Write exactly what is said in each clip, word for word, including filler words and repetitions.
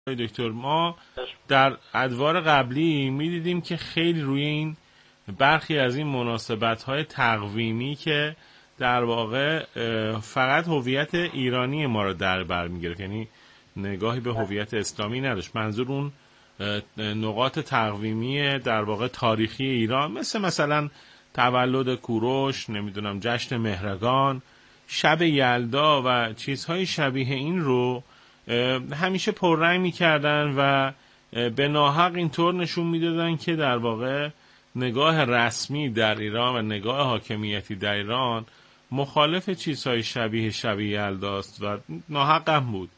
دکتر، ما در ادوار قبلی میدیدیم که خیلی روی این برخی از این مناسبت‌های تقویمی که در واقع فقط هویت ایرانی ما رو در بر می‌گرفت، یعنی نگاهی به هویت اسلامی نداشت، منظور اون نقاط تقویمی در واقع تاریخی ایران مثل مثلا تولد کوروش، نمیدونم جشن مهرگان، شب یلدا و چیزهای شبیه این رو همیشه پررنگ می‌کردن و به ناحق اینطور نشون میدادن که در واقع نگاه رسمی در ایران و نگاه حاکمیتی در ایران مخالف چیزهای شبیه شب یلداست و ناحق هم بود.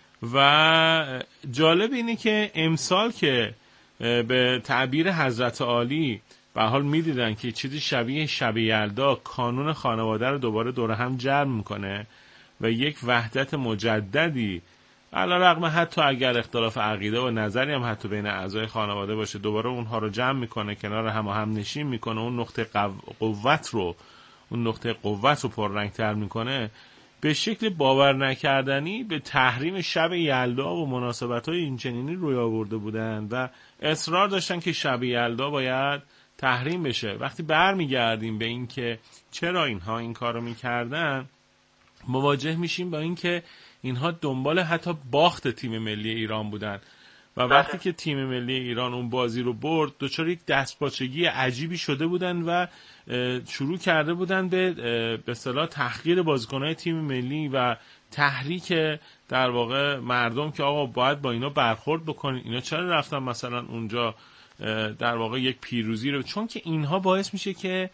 و جالب اینه که امسال که به تعبیر حضرت عالی به حال میدیدن که چیزی شبیه شب یلدا کانون خانواده رو دوباره دور هم جمع میکنه و یک وحدت مجددی علیرغم حتی اگر اختلاف عقیده و نظری هم حتی بین اعضای خانواده باشه دوباره اونها رو جمع میکنه، کنار هم و هم نشین میکنه، اون نقطه قوت رو اون نقطه قوت رو پررنگتر میکنه، به شکل باور نکردنی به تحریم شب یلدا و مناسبت‌های اینچنینی روی آورده بودن و اصرار داشتن که شب یلدا باید تحریم بشه. وقتی برمیگردیم به این که چرا اینها این کارو میکردن، مواجه میشیم با این که اینها دنبال حتی باخت تیم ملی ایران بودن و وقتی که تیم ملی ایران اون بازی رو برد دچار یک دستپاچگی عجیبی شده بودن و شروع کرده بودن به به اصطلاح تحقیر بازیکن‌های تیم ملی و تحریک در واقع مردم که آقا باید با اینا برخورد بکنین، اینا چرا رفتن مثلا اونجا در واقع یک پیروزی رو، چون که اینها باعث میشه که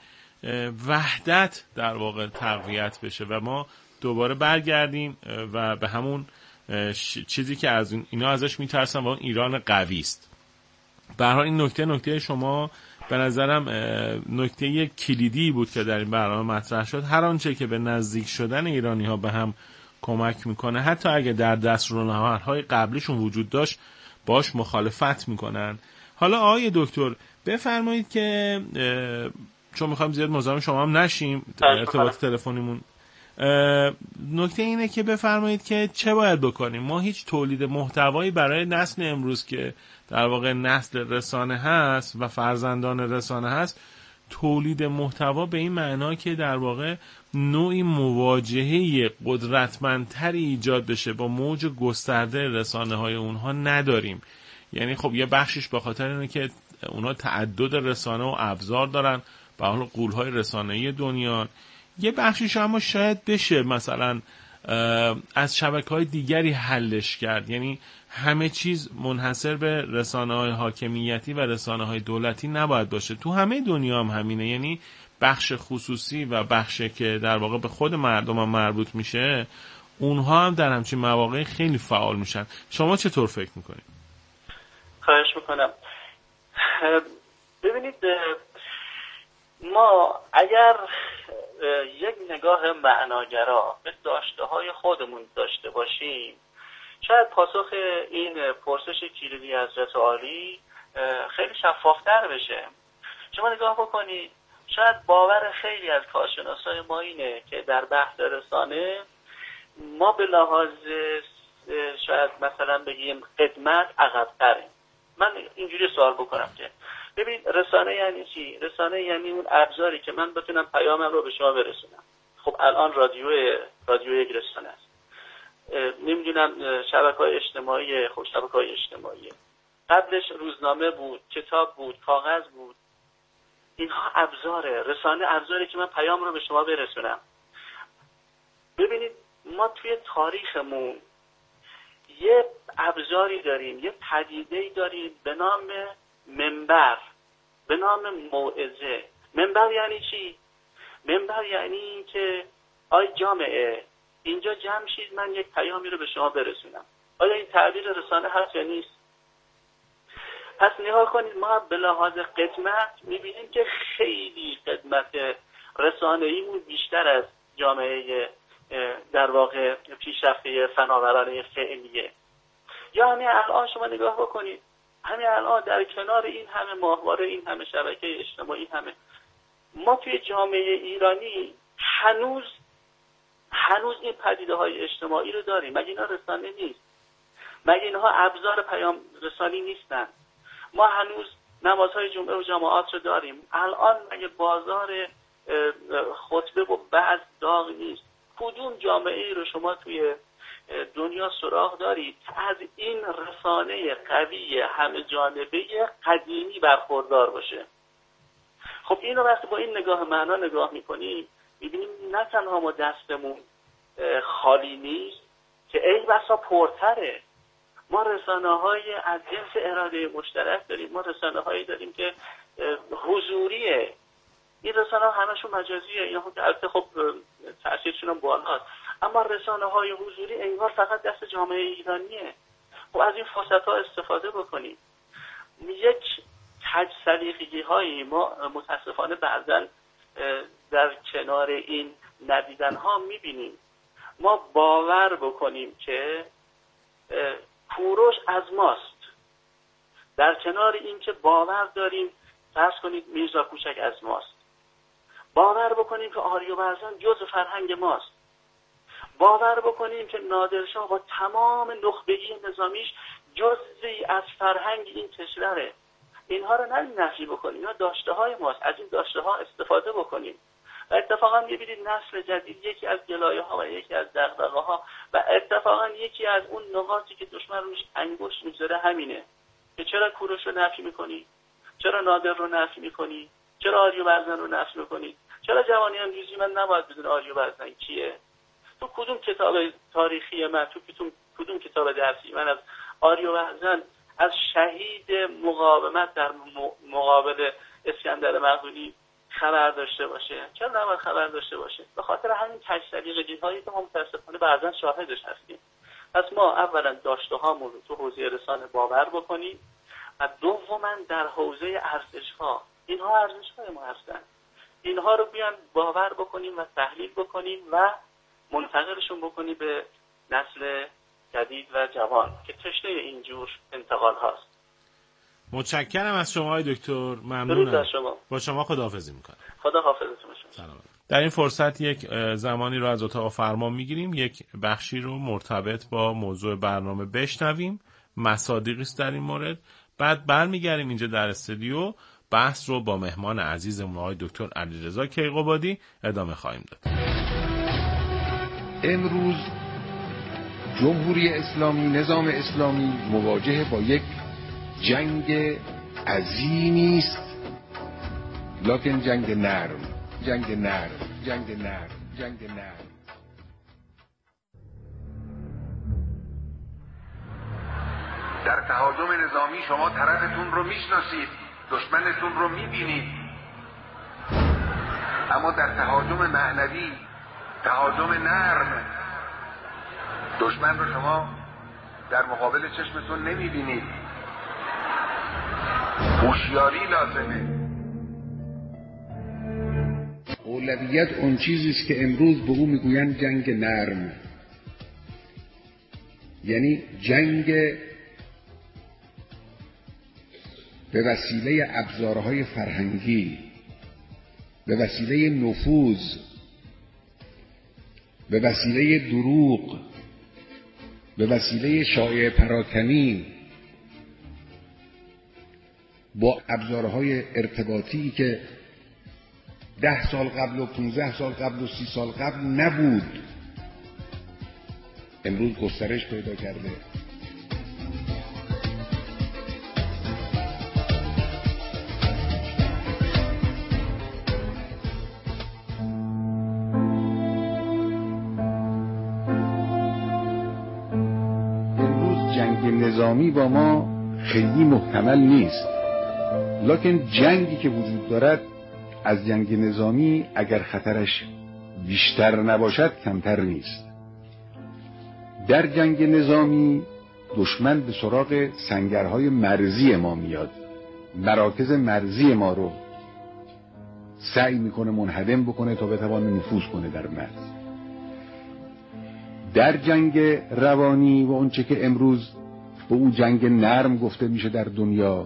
وحدت در واقع تقویت بشه و ما دوباره برگردیم و به همون چیزی که از اینا ازش میترسن و اون ایران قوی است. به هر حال این نکته نکته شما به نظرم نکته کلیدی بود که در این برنامه مطرح شد. هر آنچه که به نزدیک شدن ایرانی ها به هم کمک میکنه، حتی اگه در دستورالعمل‌های قبلیشون وجود داشت، باش مخالفت میکنن. حالا آقای دکتر بفرمایید که چون میخوایم زیاد مزاحم شما هم نشیم، ارتباط تلفنیمون، نکته اینه که بفرمایید که چه باید بکنیم. ما هیچ تولید محتوایی برای نسل امروز که در واقع نسل رسانه هست و فرزندان رسانه هست، تولید محتوا به این معنا که در واقع نوعی مواجهه قدرتمندتری ایجاد بشه با موج گسترده رسانه های اونها نداریم. یعنی خب یه بخشش به خاطر اینه که اونها تعدد رسانه و ابزار دارن، به حال غول‌های رسانه‌ای دنیا. یه بخشیش اما شاید بشه مثلا از شبکه‌های دیگری حلش کرد، یعنی همه چیز منحصر به رسانه‌های حاکمیتی و رسانه‌های دولتی نباید باشه. تو همه دنیا هم همینه، یعنی بخش خصوصی و بخشی که در واقع به خود مردم هم مربوط میشه، اونها هم در همچین مواقع خیلی فعال میشن. شما چطور فکر میکنید؟ خواهش میکنم. ببینید، ما اگر یک نگاه معناگرا به داشته‌های خودمون داشته باشیم، شاید پاسخ این پرسش کلیدی حضرت عالی خیلی شفافتر بشه. شما نگاه بکنید، شاید باور خیلی از کارشناسای ما اینه که در بحث رسانه ما به لحاظ شاید مثلا بگیم خدمت عقب‌تریم. من اینجوری سوال بکنم که ببین، رسانه یعنی چی؟ رسانه یعنی اون ابزاری که من بتونم پیامم رو به شما برسونم. خب الان رادیو رادیو یک رسانه است. نمیدونم شبکه‌های اجتماعی، خب شبکه‌های اجتماعی. قبلش روزنامه بود، کتاب بود، کاغذ بود. اینها ابزاره. رسانه ابزاری که من پیام رو به شما برسونم. ببینید، ما توی تاریخمون یه ابزاری داریم، یه پدیده‌ای داریم به نام منبر، به نام موعظه. منبر یعنی چی؟ منبر یعنی این که آی جامعه اینجا جمع شید، من یک پیامی رو به شما برسونم. آیا این تعبیر رسانه هست یا نیست؟ پس نگاه کنید، ما به لحاظ خدمت میبینیم که خیلی خدمت رسانه‌ایمون بیشتر از جامعه در واقع پیشرفته فناورانه فعلیه. یا همین الان شما نگاه بکنید، همین الان در کنار این همه ماهواره، این همه شبکه اجتماعی، همه ما توی جامعه ایرانی هنوز هنوز این پدیده های اجتماعی رو داریم. مگه اینا رسانه نیست؟ مگه اینها ابزار پیام رسانی نیستن؟ ما هنوز نمازهای جمعه و جماعات رو داریم. الان مگه بازار خطبه و بعض داغ نیست؟ کدوم جامعه ای رو شما توی دنیا سراغ دارید از این رسانه قوی همه جانبه قدیمی برخوردار باشه؟ خب این رو وقتی با این نگاه معنا نگاه میکنیم میبینیم نه تنها ما دستمون خالی نیست که ای بسا پرتره. ما رسانه های از جنس اراده مشترک داریم، ما رسانه هایی داریم که حضوریه. این رسانه ها همشون مجازیه، اینا البته خب تأثیرشون هم بالاست، اما رسانه های حضوری انگار فقط دست جامعه ایرانیه. خب از این فرصت ها استفاده بکنیم. یک تج سلیقگی هایی ما متاسفانه بعضا در کنار این ندیدن ها میبینیم. ما باور بکنیم که کوروش از ماست، در کنار این که باور داریم فرض کنید میرزا کوچک از ماست، باور بکنیم که آریابرزن جزء فرهنگ ماست، باور بکنیم که نادرشاه با تمام نخبگی نظامیش جزئی از فرهنگ این کشوره. اینها رو نه نفی بکنیم، اینها داشته های ماست، از این داشته ها استفاده بکنیم. و اتفاقا میبینید نسل جدید یکی از گلایه ها و یکی از دغدغه ها و اتفاقا یکی از اون نقاطی که دشمن روش انگشت میذاره همینه که چرا کوروش رو نفی میکنی؟ چرا نادر رو نفی میکنی؟ چرا آریابرزن رو نفی میکنی؟ چرا جوانی امروزی من نباید بدون آریابرزن کیه؟ تو کدوم کتاب تاریخی من، تو کدوم کدوم کتاب درسی من از آریابرزن، از شهید مقاومت در مقابل اسکندر مقدونی خبر داشته باشه؟ چرا نباید خبر داشته باشه؟ به خاطر همین تج سلیقگی هایی که ما متاسفانه بعضا شاهدش هستیم. پس ما اولا داشته هامون رو تو حوزه رسانه باور بکنیم و دوما در حوزه ارزش ها، اینها ارزش های ما هستن، اینها رو بیان باور بکنیم و تحلیل بکنیم و منتقلشون بکنیم به نسل جدید و جوان که تشنه اینجور انتقال هاست. متشکرم از شما های دکتر، ممنونم. شما. با شما خداحافظی میکنم. خدا حافظتون باشه. سلام. در این فرصت یک زمانی رو از اتاق فرمان میگیریم، یک بخشی رو مرتبط با موضوع برنامه بشنویم، مصادیقی است در این مورد، بعد برمیگردیم اینجا در استودیو بحث رو با مهمان عزیزمون آقای دکتر علیرضا کیقوبادی ادامه خواهیم داد. امروز جمهوری اسلامی، نظام اسلامی مواجه با یک جنگ عظیمی است، لکن جنگ نرم، جنگ نرم، جنگ نرم، جنگ نرم. در تهاجم نظامی شما طرفتون رو میشناسید، دشمنتون رو میبینید، اما در تهاجم معنوی، تهاجم نرم، دشمن رو شما در مقابل چشمتون نمیبینید. هوشیاری لازمه. اولویت اون چیزی است که امروز به او میگویند جنگ نرم، یعنی جنگ به وسیله ابزارهای فرهنگی، به وسیله نفوذ، به وسیله دروغ، به وسیله شایعه پراکنی، با ابزارهای ارتباطی که ده سال قبل و پونزده سال قبل و سی سال قبل نبود، امروز گسترش پیدا کرده. امروز جنگ نظامی با ما خیلی محتمل نیست، لکن جنگی که وجود دارد از جنگ نظامی اگر خطرش بیشتر نباشد کمتر نیست. در جنگ نظامی دشمن به سراغ سنگرهای مرزی ما میاد، مراکز مرزی ما رو سعی میکنه منهدم بکنه تا بتوانه نفوذ کنه در مرز. در جنگ روانی و اونچه که امروز به اون جنگ نرم گفته میشه در دنیا،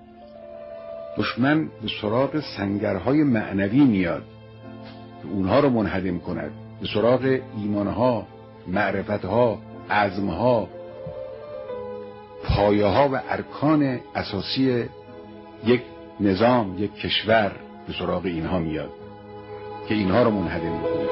دشمن به سراغ سنگرهای معنوی میاد که اونها رو منهدم کند، به سراغ ایمانها، معرفتها، عزمها، پایه ها و ارکان اساسی یک نظام، یک کشور به سراغ اینها میاد که اینها رو منهدم میکنه.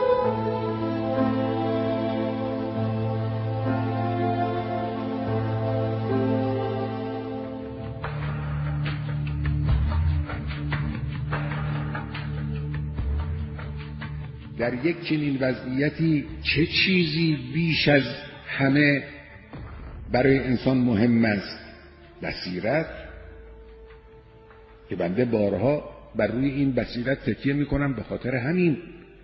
در یک چنین وضعیتی چه چیزی بیش از همه برای انسان مهم است؟ بصیرت، که بنده بارها بر روی این بصیرت تکیه میکنم. به خاطر همین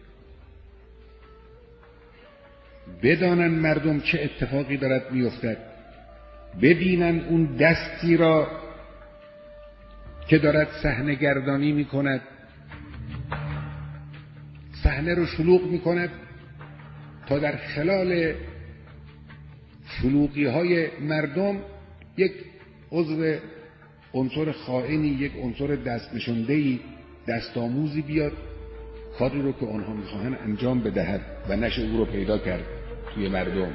بدانن مردم چه اتفاقی دارد میافتد، ببینن اون دستی را که دارد صحنه گردانی میکند، صحنه رو شلوغ میکند تا در خلال شلوغی های مردم یک عضو عنصر خائنی، یک عنصر دست نشانده‌ای، دست آموزی بیاد کاری رو که آنها میخواهند انجام بدهد و نشه او رو پیدا کرد توی مردم.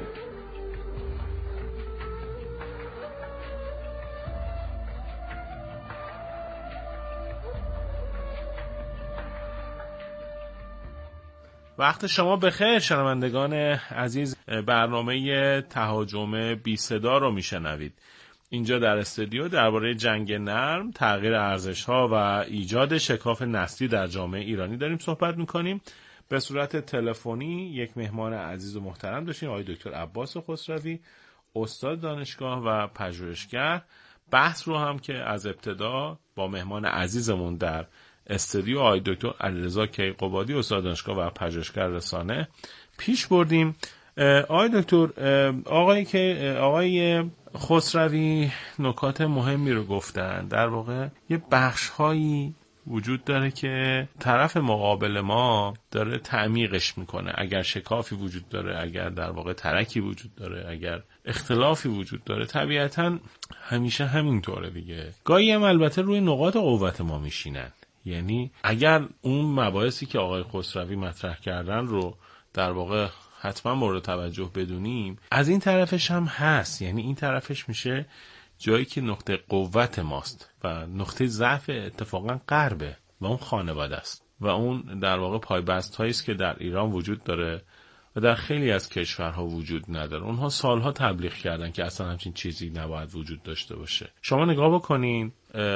وقت شما بخیر شنوندگان عزیز، برنامه تهاجم بی صدا رو میشنوید. اینجا در استودیو درباره جنگ نرم، تغییر ارزش‌ها و ایجاد شکاف نسلی در جامعه ایرانی داریم صحبت میکنیم. به صورت تلفنی یک مهمان عزیز و محترم داشتیم، آقای دکتر عباس خسروی، استاد دانشگاه و پژوهشگر. بحث رو هم که از ابتدا با مهمان عزیزمون در استودیو آقای دکتر علیرضا کیقوبادی، استاد دانشگاه و پژوهشگر رسانه، پیش بردیم. آقای دکتر، آقای که آقای خسروی نکات مهمی رو گفتن. در واقع یه بخش‌هایی وجود داره که طرف مقابل ما داره تعمیقش میکنه. اگر شکافی وجود داره، اگر در واقع ترکی وجود داره، اگر اختلافی وجود داره، طبیعتاً همیشه همینطوره دیگه. گاهی هم البته روی نقاط قوت ما میشینن. یعنی اگر اون مباحثی که آقای خسروی مطرح کردن رو در واقع حتما مورد توجه بدونیم، از این طرفش هم هست. یعنی این طرفش میشه جایی که نقطه قوت ماست و نقطه ضعف اتفاقا غربه و اون خانواده است و اون در واقع پایبست هایی است که در ایران وجود داره و در خیلی از کشورها وجود نداره. اونها سالها تبلیغ کردن که اصلا همچین چیزی نباید وجود داشته باشه. شما نگاه بکنین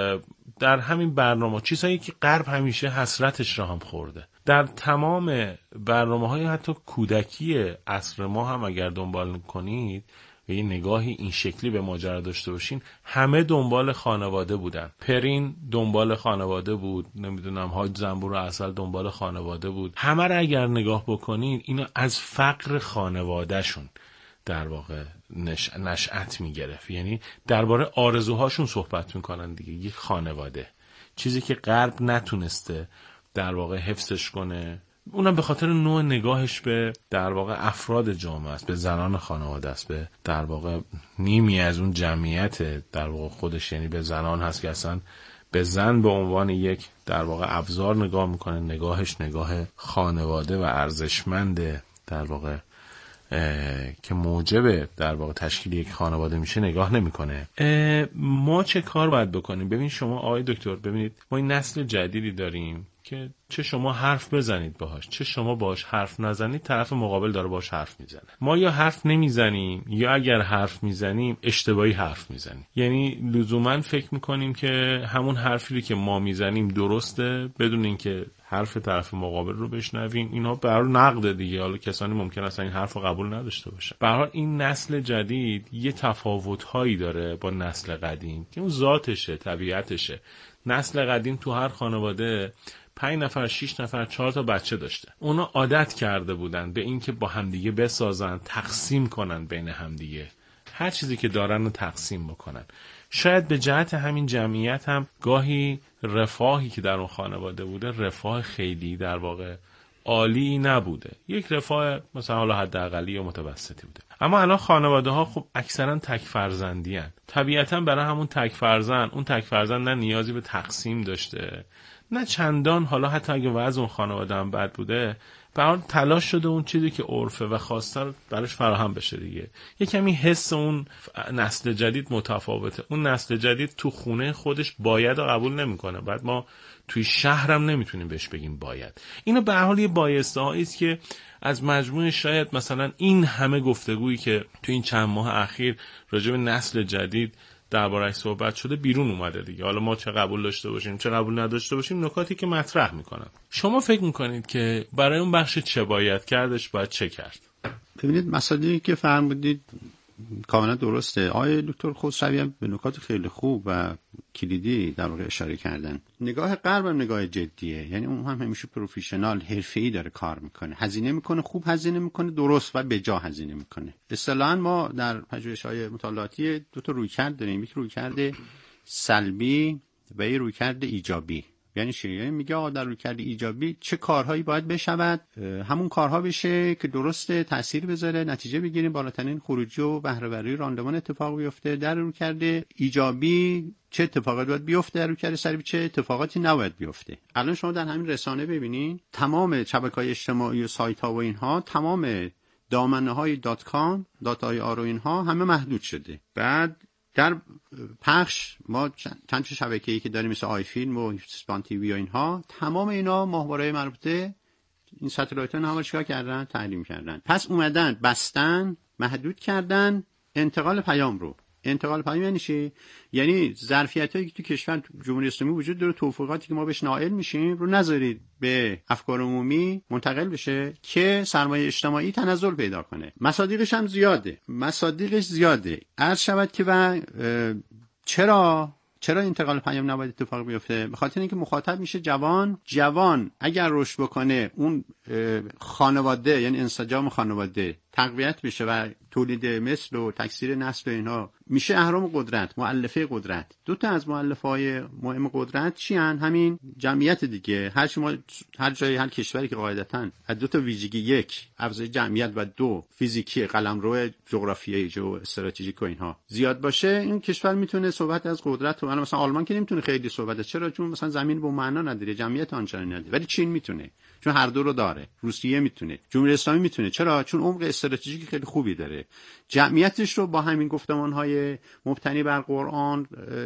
در همین برنامه چیزهایی که غرب همیشه حسرتش را هم خورده، در تمام برنامه‌های حتی کودکی عصر ما هم اگر دنبال کنید و یه نگاهی این شکلی به ماجرا داشته باشین، همه دنبال خانواده بودن. پرین دنبال خانواده بود، نمیدونم حاج زنبور و عسل دنبال خانواده بود. همه را اگر نگاه بکنین اینا از فقر خانوادهشون در واقع نش... نشأت میگرفت. یعنی درباره آرزوهاشون صحبت میکنن دیگه. یک خانواده، چیزی که غرب نتونسته در واقع حفظش کنه، اونم به خاطر نوع نگاهش به در واقع افراد جامعه است، به زنان خانواده است، به در واقع نیمی از اون جمعیت در واقع خودش، یعنی به زنان هست که اصلا به زن به عنوان یک در واقع ابزار نگاه میکنه. نگاهش نگاه خانواده و ارزشمند در واقع که موجب در واقع تشکیل یک خانواده میشه نگاه نمیکنه. ما چه کار باید بکنیم؟ ببین شما آقای دکتر، ببینید ما این نسل جدیدی داریم که چه شما حرف بزنید باهاش، چه شما باهاش حرف نزنید، طرف مقابل داره باهاش حرف میزنه. ما یا حرف نمیزنیم یا اگر حرف میزنیم اشتباهی حرف میزنیم. یعنی لزوما فکر میکنیم که همون حرفی که ما میزنیم درسته بدون اینکه حرف طرف مقابل رو بشنویم. اینا به هر حال نقد دیگه. حالا کسانی ممکن است این حرف رو قبول نداشته باشه. به هر حال این نسل جدید یه تفاوت‌هایی داره با نسل قدیم که اون ذاتشه، طبیعتشه. نسل قدیم تو هر خانواده پنج نفر، شش نفر، چهار تا بچه داشته. اونا عادت کرده بودن به این که با همدیگه بسازن، تقسیم کنن بین همدیگه. هر چیزی که دارن رو تقسیم بکنن. شاید به جهت همین جمعیت هم گاهی رفاهی که در اون خانواده بوده رفاه خیلی در واقع عالی نبوده. یک رفاه مثلا حالا حداقلی یا متوسطی بوده. اما الان خانواده ها خب اکثرا تک فرزندی هن. طبیعتا برای همون تک فرزند، اون تک فرزند نه نیازی به تقسیم داشته، نه چندان حالا حتی اگه وضع اون خانواده هم بد بوده به هر تلاش شده اون چیزی که عرفه و خواسته رو براش فراهم بشه دیگه. یه کمی حس اون نسل جدید متفاوته. اون نسل جدید تو خونه خودش باید و قبول نمیکنه، بعد ما توی شهرم نمیتونیم بهش بگیم باید. اینو به هر حال یه بایسته هایی است که از مجموع شاید مثلا این همه گفتگویی که تو این چند ماه اخیر راجع به نسل جدید درباره‌اش صحبت شده بیرون اومده دیگه. حالا ما چه قبول داشته باشیم چه قبول نداشته باشیم، نکاتی که مطرح میکنن. شما فکر میکنید که برای اون بخش چه باید کردش، باید چه کرد؟ ببینید مسائلی که فرمودید کاملا درسته. آقای دکتر خسروی هم به نکات خیلی خوب و کلیدی در واقع اشاره کردن. نگاه غرب هم نگاه جدیه، یعنی اون هم همیشه پروفشنال حرفه‌ای داره کار میکنه، هزینه میکنه، خوب هزینه میکنه، درست و به جا هزینه میکنه. اصطلاحاً ما در پژوهش‌های مطالعاتی دو تا رویکرد داریم، یک رویکرد سلبی و یک رویکرد ایجابی. یعنی چی؟ یعنی میگه آقا در رویکرد ایجابی چه کارهایی باید بشود، همون کارها بشه که درسته، تأثیر بذاره، نتیجه بگیریم، بالاترین خروجی و بهره‌وری راندمان اتفاق بیفته. در رویکرد ایجابی چه اتفاقاتی باید بیفته، در رویکرد سلبی چه اتفاقاتی نباید بیفته. الان شما در همین رسانه ببینید تمام شبکه‌های اجتماعی و سایت‌ها و اینها، تمام دامنه‌های دات کام، دات آی آر و اینها همه محدود شده. بعد در پخش ما چند تا شبکه‌ای که داریم مثل آی فیلم و اسپان تی وی و اینها، تمام اینا ماهواره‌های مربوطه این ساتلایت‌ها همه چیکار کردن؟ تحریم کردن. پس اومدن بستن، محدود کردن انتقال پیام رو. انتقال پیام یعنی چی؟ یعنی ظرفیتایی که تو کشور جمهوری اسلامی وجود داره، توفیقاتی که ما بهش نائل میشیم رو نذارید به افکار عمومی منتقل بشه که سرمایه اجتماعی تنزل پیدا کنه. مصادیقش هم زیاده. مصادیقش زیاده. عرض شود که و چرا چرا انتقال پیام نباید اتفاق بیفته؟ به خاطر اینکه مخاطب میشه جوان. جوان اگر رشد بکنه، اون خانواده یعنی انسجام خانواده تقویت بشه و تولید مثل و تکثیر نسل و اینها میشه اهرم قدرت، مؤلفه قدرت. دو تا از مؤلفه‌های مهم قدرت چی ان؟ همین جمعیت دیگه. هر شما هر جای هر کشوری که قاعدتاً از دو تا ویژگی، یک افزایش جمعیت و دو فیزیکی، قلمرو جغرافیایی جو استراتژیک و اینها زیاد باشه، این کشور میتونه صحبت از قدرت. و مثلا آلمان که نمیتونه خیلی صحبت، چرا؟ چون مثلا زمین به معنا نداره، جمعیت آنچنانی نداره. ولی چین میتونه، چون هر دو رو داره. روسیه میتونه، جمهوری اسلامی میتونه. چرا؟ چون عمق استراتژیکی خیلی خوبی داره. جمعیتش رو با همین گفتمان‌های مبتنی بر قرآن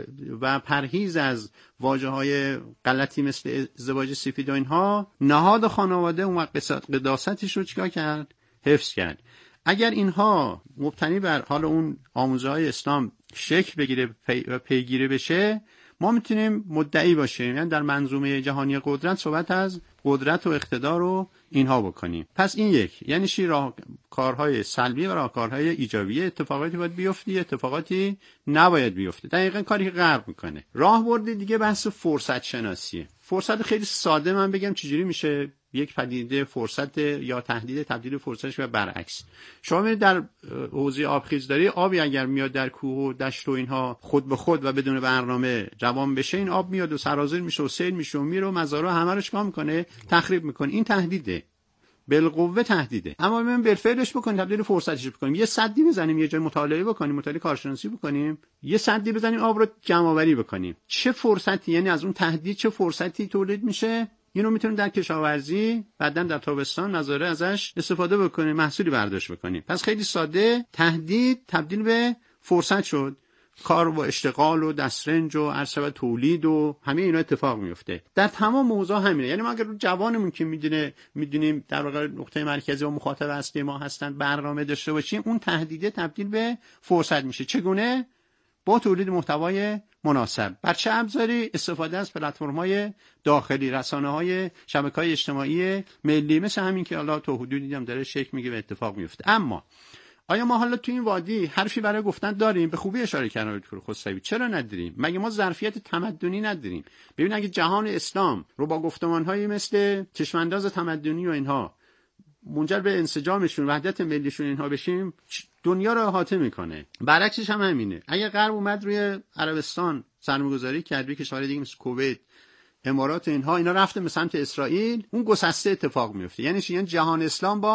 و پرهیز از واژه‌های غلطی مثل ازدواج سفید و اینها، نهاد خانواده اون قداستش رو چیکار کرد؟ حفظ کرد. اگر اینها مبتنی بر حال اون آموزه‌های اسلام شکل بگیره و پیگیری بشه، ما میتونیم مدعی باشیم، یعنی در منظومه جهانی قدرت صحبت از قدرت و اقتدار رو اینها بکنیم. پس این یک، یعنی چی؟ راه کارهای سلبی و راهکارهای ایجابی. اتفاقاتی باید بیفته، اتفاقاتی نباید بیفته. دقیقاً کاری که غرب میکنه. راهبرد دیگه بحث فرصت شناسیه. فرصت خیلی ساده من بگم چجوری میشه یک پدیده فرصت یا تهدید تبدیل فرصتش به برعکس. شما میرید در حوضه آبخیزداری، آبی اگر میاد در کوه و دشت و اینها خود به خود و بدون برنامه روان بشه، این آب میاد و سرازیر میشه و سیل میشه و میره و مزارع همه رو چیکار میکنه؟ تخریب میکنه. این تهدیده، بالقوه تهدیده. اما من بالفعلش بکنیم، تبدیل فرصتش بکنیم، یه سدی بزنیم، یه جای مطالعه بکنیم، مطالعه کارشناسی بکنیم، یه سدی بزنیم، آب رو جمع آوری بکنیم. چه فرصتی، یعنی از اون تهدید چه فرصتی تولید میشه؟ اینو میتونیم در کشاورزی بعداً در تابستان مزارع ازش استفاده بکنیم، محصولی برداشت بکنیم. پس خیلی ساده، تهدید تبدیل به فرصت شد. کار و اشتغال و دسترنج و عرصه تولید و همه اینا اتفاق میفته. در تمام موضوع همینه. یعنی ما اگر جوانمون که میدونه میدونیم در واقع نقطه مرکزی و مخاطب اصلی ما هستن برنامه داشته باشیم، اون تهدیده تبدیل به فرصت میشه. چگونه؟ با تولید محتوای مناسب. بر چه ابزاری؟ استفاده از پلتفرم‌های داخلی، رسانه‌های شبکه‌های اجتماعی ملی، مثل همین که حالا تو حدودی هم داره شکل میگیره و اتفاق میفته. اما آیا ما حالا تو این وادی حرفی برای گفتن داریم؟ به خوبی اشاره کردن دکتر خسروی. چرا نداریم؟ مگه ما ظرفیت تمدنی نداریم؟ ببین اگه جهان اسلام رو با گفتمان‌هایی مثل چشمانداز تمدنی و اینها منجر به انسجامشون، وحدت ملیشون اینها بشیم، دنیا رو احاطه میکنه. برعکسش هم همینه. اگه غرب اومد روی عربستان سرمایه‌گذاری کرد، روی کشورهای دیگه مثل کویت، امارات اینها، اینا رفته به سمت اسرائیل، اون گسسته اتفاق میفته. یعنی چی؟ یعنی جهان اسلام با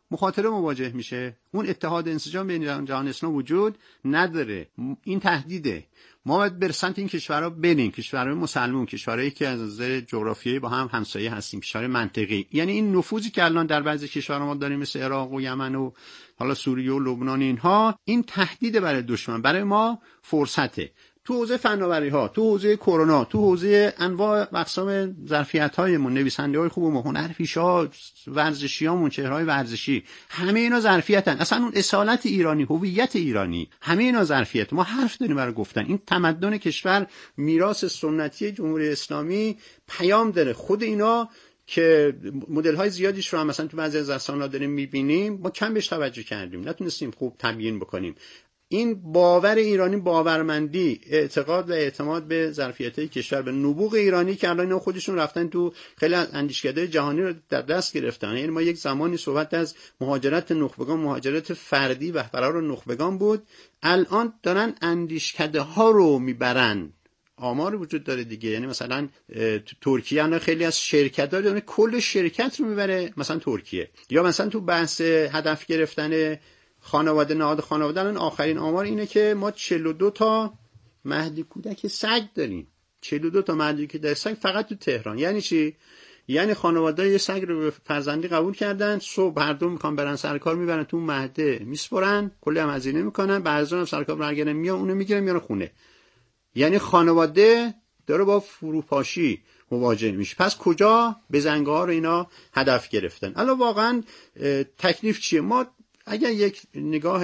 مخاطره مواجه میشه. اون اتحاد انسجام بین جهان اسلام وجود نداره. این تهدیده. ما باید بر سمت این کشورها بریم، کشورهای مسلمان، کشورهایی که از نظر جغرافیایی با هم همسایه هستیم، کشورهای منطقی. یعنی این نفوذی که الان در بعضی کشورها ما داریم مثل عراق و یمن و حالا سوریه و لبنان، اینها این تهدید برای دشمن، برای ما فرصته. تو حوزه فناوری‌ها، تو حوزه کرونا، تو حوزه انواع و اقسام ظرفیت‌هایمون، نویسنده‌های خوبمون، هنرپیشه‌ها، ورزشیامون، چهره‌های ورزشی، همه اینا ظرفیتن. اصلا اون اصالت ایرانی، هویت ایرانی، همه اینا ظرفیت. ما حرف داریم برای گفتن. این تمدن کشور، میراث سنتی جمهوری اسلامی پیام داره. خود اینا که مدل‌های زیادیش رو هم مثلا تو بعضی از رسانه‌ها داریم می‌بینیم، ما کم بهش توجه کردیم، نتونستیم خوب تبیین بکنیم. این باور ایرانی، باورمندی، اعتقاد و اعتماد به ظرفیت‌های کشور، به نبوغ ایرانی که الان اینا خودشون رفتن تو خیلی از اندیشکده‌های جهانی رو در دست گرفتن. یعنی ما یک زمانی صحبت از مهاجرت نخبگان، مهاجرت فردی و فرار نخبگان بود، الان دارن اندیشکده‌ها رو میبرن. آمار وجود داره دیگه. یعنی مثلا تو ترکیه الان خیلی از شرکت‌ها دارن کل شرکت رو میبره مثلا ترکیه. یا مثلا تو بحث هدف گرفتن خانواده، نهاد خانواده، الان آخرین آمار اینه که ما چهل و دو تا مهد کودک سگ داریم. چهل و دو تا مهد کودک سگ فقط تو تهران. یعنی چی؟ یعنی خانواده یه سگ رو به فرزندی قبول کردن، صبح هر دو میخوان برن سرکار، میبرن تو مهده میسپرن، کلی هم هزینه میکنن، بعضی هم سرکار برگردن میان اونو میگیرن میان خونه. یعنی خانواده داره با فروپاشی مواجه میشه. پس کجا بزنگاه رو اینا هدف گرفتن؟ الان واقعا تکلیف چیه؟ ما اگر یک نگاه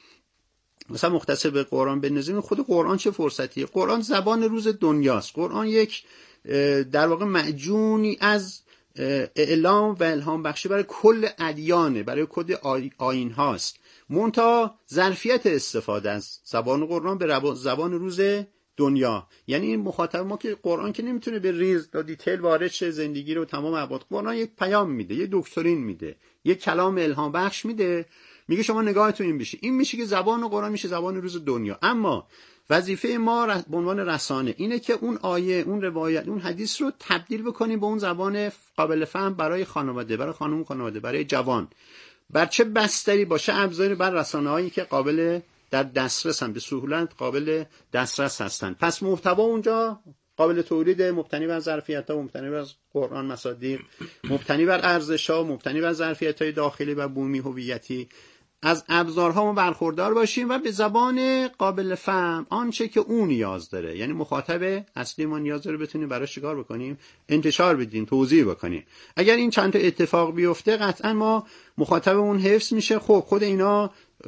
مثلا مختصر به قرآن بندازیم، خود قرآن چه فرصتیه؟ قرآن زبان روز دنیاست. قرآن یک در واقع معجونی از اعلام و الهام بخشی برای کل ادیانه، برای کل آیین هاست. منتها ظرفیت استفاده از زبان قرآن به زبان روز دنیا، یعنی این مخاطب ما که قرآن که نمیتونه به ریز تا دیتیل وارد شه زندگی رو تمام ابعاد. قرآن یک پیام میده، یک دکترین میده، یک کلام الهام بخش میده، میگه شما نگاهتون این بشه. این میشه که زبان قرآن میشه زبان روز دنیا. اما وظیفه ما به عنوان رسانه اینه که اون آیه، اون روایت، اون حدیث رو تبدیل بکنیم به اون زبان قابل فهم برای خانواده، برای خانم خانواده، برای جوان. بر چه بستری باشه ابزاری بر رسانه‌هایی که قابل در دسترس هم، به سهولت قابل دسترس هستن. پس محتوا اونجا قابل تولید، مبتنی بر ظرفیت‌ها، مبتنی بر قرآن مصادیق، مبتنی بر ارزش‌ها، مبتنی بر ظرفیت‌های داخلی و بومی هویتی. از ابزارها ما برخوردار باشیم و به زبان قابل فهم آنچه که اون نیاز داره، یعنی مخاطب اصلی ما نیاز داره، بتونیم براش چیکار بکنیم؟ انتشار بدیم، توضیح بکنیم. اگر این چند تا اتفاق بیفته قطعا ما مخاطبمون حفظ میشه. خب خود اینا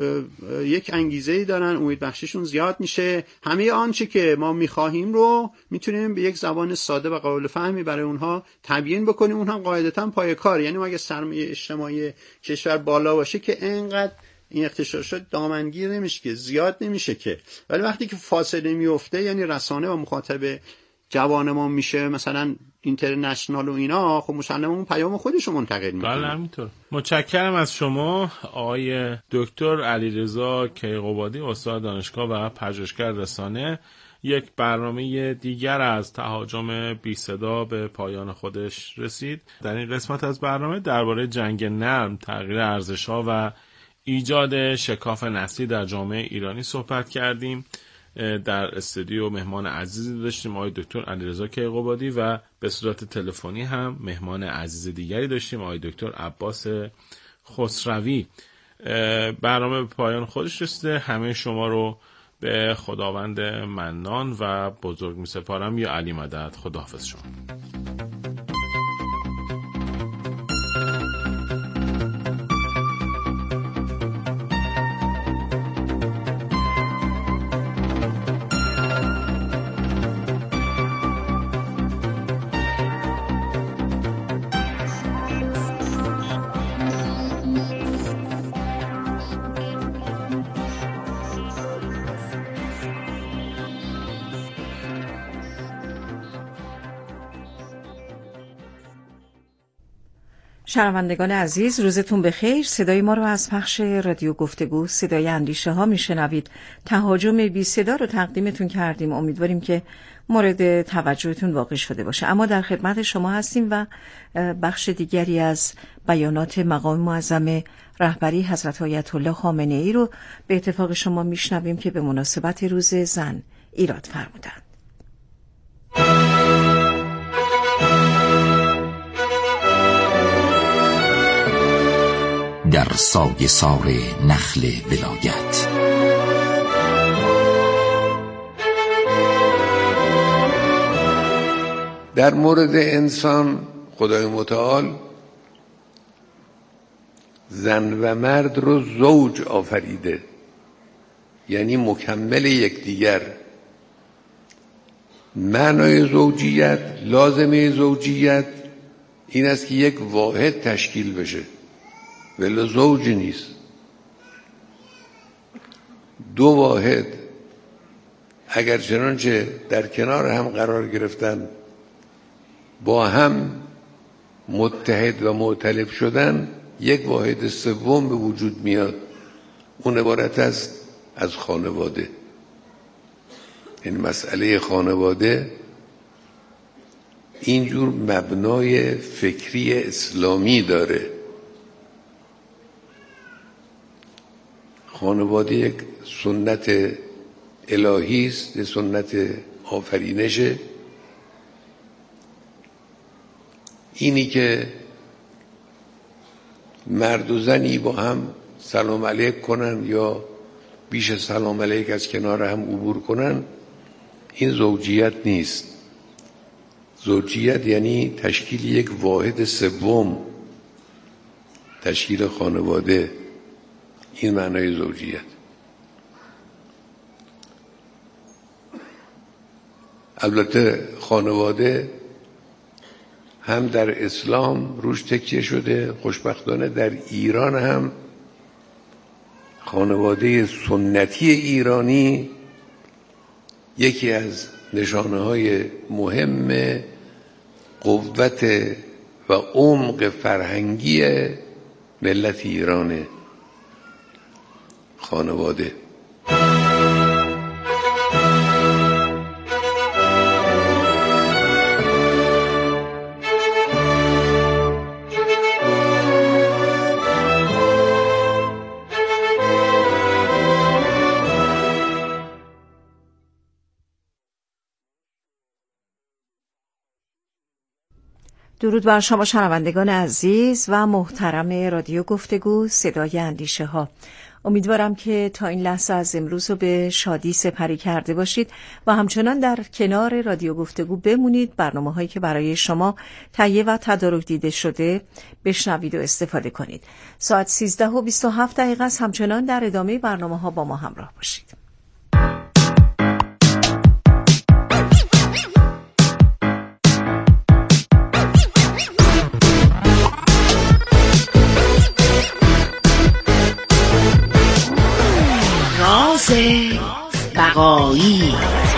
یک انگیزه‌ای دارن، امید بخشیشون زیاد میشه. همه آنچه که ما میخواهیم رو میتونیم به یک زبان ساده و قابل فهمی برای اونها تبیین بکنیم. اون هم قاعدتاً پای کار. یعنی ما اگه سرمایه اجتماعی کشور بالا باشه که اینقدر این اغتشاشات دامنگیر نمیشه، که زیاد نمیشه که. ولی وقتی که فاصله میفته، یعنی رسانه و مخاطب جوان ما میشه مثلا اینترنشنال و اینا، خب مسلماً اون پیام خودشو منتقل میکنه. بله همینطور. متشکرم از شما آقای دکتر علیرضا کیقوبادی، استاد دانشگاه و پژوهشگر رسانه. یک برنامه دیگر از تهاجم بی صدا به پایان خودش رسید. در این قسمت از برنامه درباره جنگ نرم، تغییر ارزش‌ها و ایجاد شکاف نسلی در جامعه ایرانی صحبت کردیم. در استودیو مهمان عزیزی داشتیم آقای دکتر علیرضا کیقوبادی و به صورت تلفنی هم مهمان عزیز دیگری داشتیم آقای دکتر عباس خسروی. برنامه به پایان خودش رسیده. همه شما رو به خداوند منان و بزرگ می سپارم. یا علی مدد. خداحافظ شما. شنوندگان عزیز، روزتون بخیر. صدای ما رو از پخش رادیو گفتگو صدای اندیشه ها میشنوید. تهاجم بی صدا رو تقدیمتون کردیم. امیدواریم که مورد توجهتون واقع شده باشه. اما در خدمت شما هستیم و بخش دیگری از بیانات مقام معظم رهبری حضرت آیت الله خامنه ای رو به اتفاق شما میشنویم که به مناسبت روز زن ایراد فرمودند. در سایه سار نخل ولایت در مورد انسان خدای متعال زن و مرد رو زوج آفریده، یعنی مکمل یکدیگر. معنای زوجیت، لازمه زوجیت این است که یک واحد تشکیل بشه، ولی زوج نیست. دو واحد اگر چنانچه در کنار هم قرار گرفتن، با هم متحد و مؤتلف شدن، یک واحد سوم به وجود میاد. اون عبارت است از خانواده. این مسئله خانواده اینجور مبنای فکری اسلامی داره. خانواده یک سنت الهی است، سنت آفرینشه. اینی که مرد و زنی با هم سلام علیک کنن یا بیش سلام علیک از کنار هم عبور کنن، این زوجیت نیست. زوجیت یعنی تشکیل یک واحد سوم، تشکیل خانواده. این معنای زوجیت. البته خانواده هم در اسلام روش تکیه شده. خوشبختانه در ایران هم خانواده سنتی ایرانی یکی از نشانه های مهم قوت و عمق فرهنگی ملت ایرانه. خانواده درود بر شما شنوندگان عزیز و محترم رادیو گفتگو صدای اندیشه ها. امیدوارم که تا این لحظه از امروز رو به شادی سپری کرده باشید و همچنان در کنار رادیو گفتگو بمونید. برنامه هایی که برای شما تهیه و تدارک دیده شده بشنوید و استفاده کنید. ساعت سیزده و بیست و هفت دقیقه است. همچنان در ادامه برنامه ها با ما همراه باشید. بقایی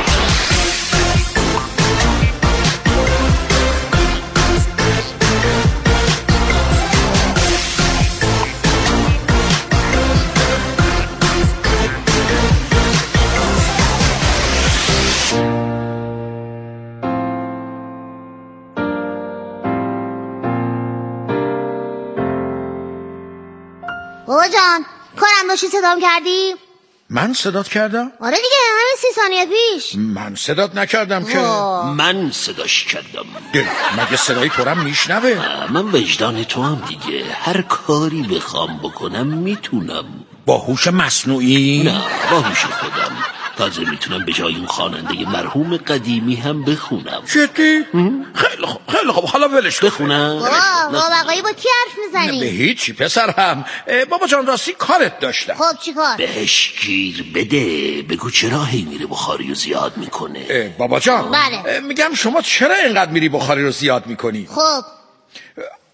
بابا جان، کارم داشتی صدام کردی؟ من صدات کردم؟ آره دیگه، همین سی ثانیه پیش. من صدات نکردم که. من صداش کردم. ده مگه صدای تو هم میشنوه؟ من وجدان تو هم دیگه. هر کاری بخوام بکنم میتونم. با هوش مصنوعی؟ نه، با هوش خودم. تازه میتونم به جای اون خواننده مرحوم قدیمی هم بخونم. جدی؟ خیلی خوب خیلی خوب حالا ولش کن. بخونم. بابا بابا بقایی با کی حرف میزنی؟ به هیچی پسرم. بابا جان راستی کارت داشتم. خب چی کار؟ بهش گیر بده. بگو چرا هی میره بخاری رو زیاد میکنه. بابا جان بله. میگم شما چرا اینقدر میری بخاری رو زیاد میکنی؟ خب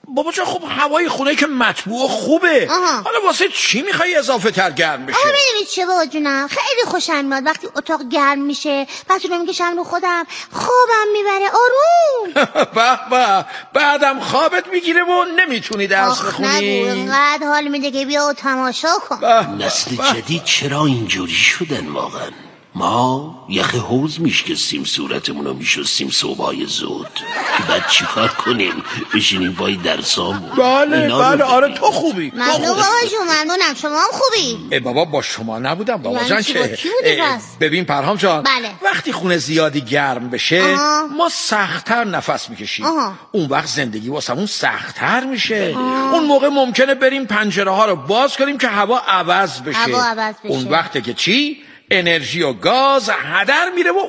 بابا جان خب هوای خونه که مطبوع خوبه. آها. حالا واسه چی میخوای اضافه تر گرم بشه؟ آها میدونی چه بابا جونم، خیلی خوشم میاد وقتی اتاق گرم میشه، پس رو میکشم رو خودم، خوابم میبره آروم. به به، بعدم خوابت میگیره و نمیتونی درس بخونی. آخ نگو، اینقدر حال میده که بیا و تماشا کن. نسل جدید چرا اینجوری شدن واقعا؟ ما یخ حوض میشکستیم صورتمونو میشستیم صبحای زود، بعد چیکار کنیم؟ بشینیم وای درسامون. بله بله آره تو خوبی. ممنون بابا جون، ممنونم، شما هم خوبی. ای بابا با شما نبودم بابا یعنی جان چی؟ که با کی بودی اه، پس؟ ببین پرهام جان، بله. وقتی خونه زیادی گرم بشه آها. ما سخت‌تر نفس میکشیم. آها. اون وقت زندگی واسمون سخت‌تر میشه. اون موقع ممکنه بریم پنجره ها رو باز کنیم که هوا عوض بشه. هوا عوض بشه. اون وقته که چی؟ انرژی و گاز هدر میره و